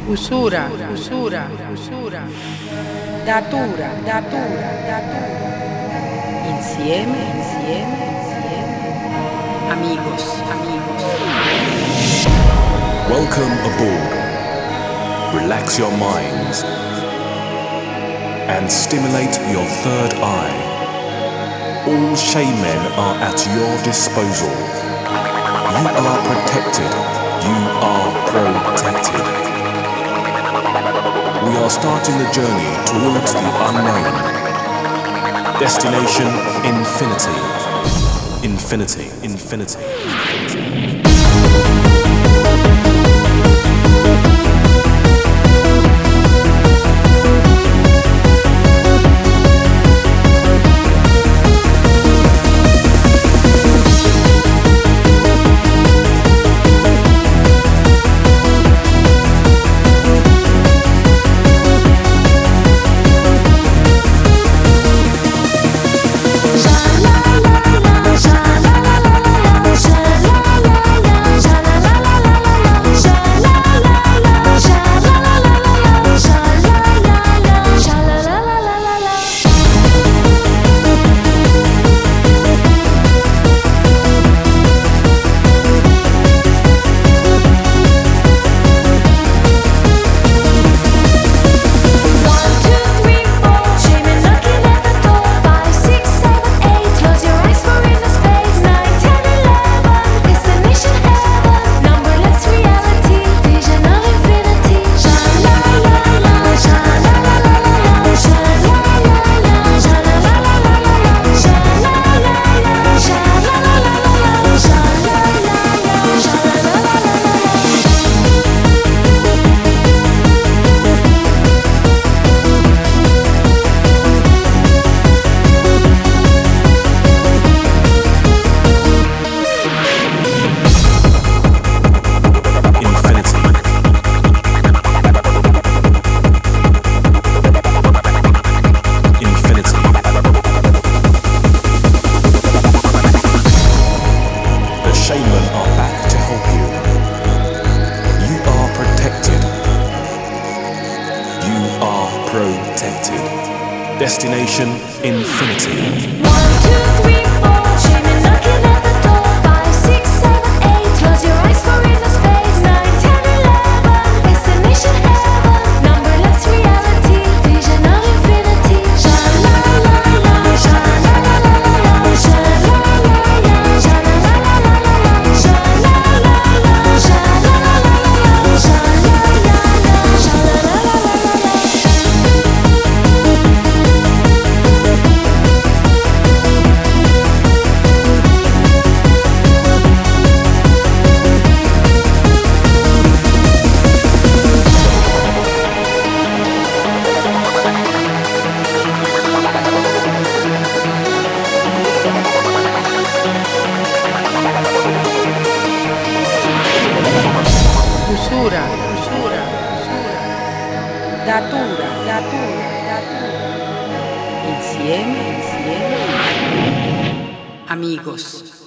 usura, usura, usura, datura, datura, datura, insieme, insieme, insieme, amigos, amigos. Welcome aboard. Relax your minds and stimulate your third eye. All shaman are at your disposal. You are protected. You are protected. We are starting the journey towards the unknown. Destination infinity. Infinity. Infinity. Infinity. Protected. Destination infinity. 1, 2, 3, 4. Shaman knocking at the door. 5, 6, 7, 8. Close your eyes for inner space. 9, 10, 11. Destination heaven. Numberless reality. Vision of infinity. Sha la la la la. Sha la la la la. Sha la la la la. Sha la la la la. Sha la la la. Sha la la la la. Sha la la la. Sha la la la la. Usura, usura, usura, datura, datura, datura, insieme, insieme, amigos.